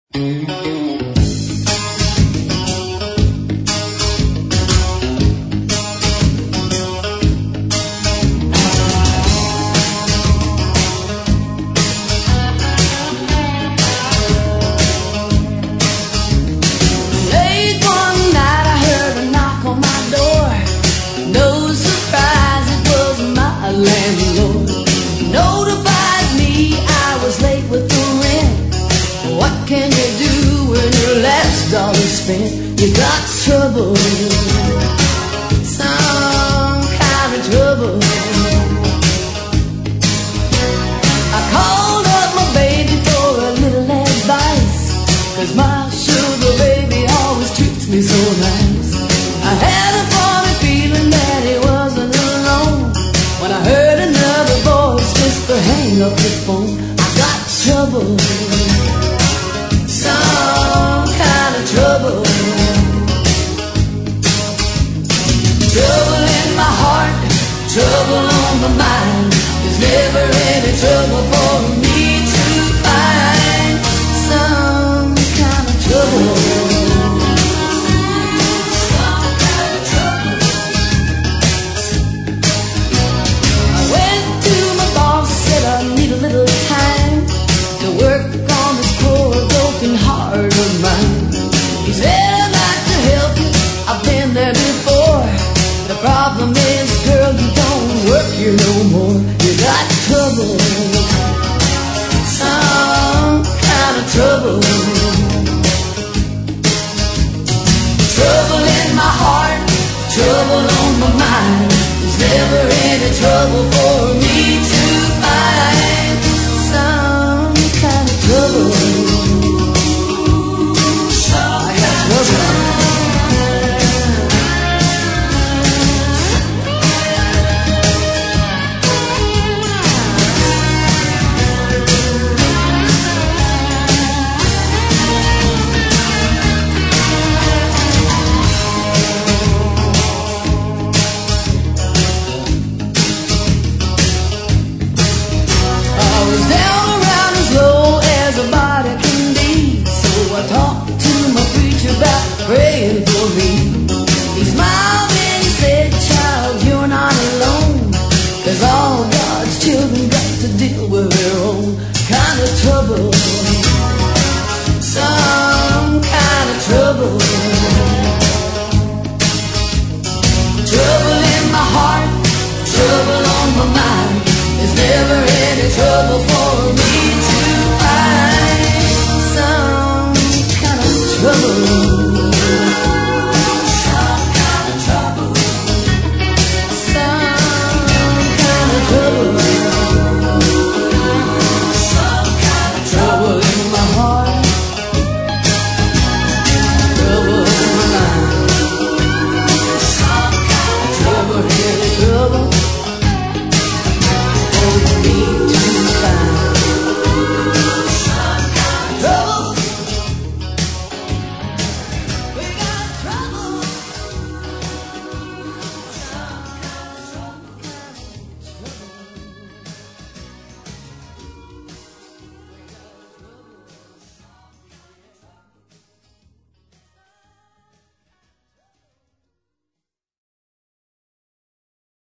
You got trouble, some kind of trouble. I called up my baby for a little advice, 'cause my sugar baby always treats me so nice. I had a funny feeling that he wasn't alone when I heard another voice whisper, hang up the phone. I got trouble, some kind of trouble. Trouble in my heart, trouble on my mind. There's never any trouble for me to find. Some kind of trouble, some kind of trouble. I went to my boss, said I need a little time to work on this poor broken heart of mine. He said, I'd like to help you, I've been there before. The problem is, girl, you don't work here no more. You got trouble, some kind of trouble. Trouble in my heart, trouble on my mind. There's never any trouble for me to find. Some kind of trouble, I got trouble. Praying for me. He smiled and he said, child, you're not alone, 'cause all God's children got to deal with their own kind of trouble. Some kind of trouble. Trouble in my heart, trouble on my mind. There's never any trouble for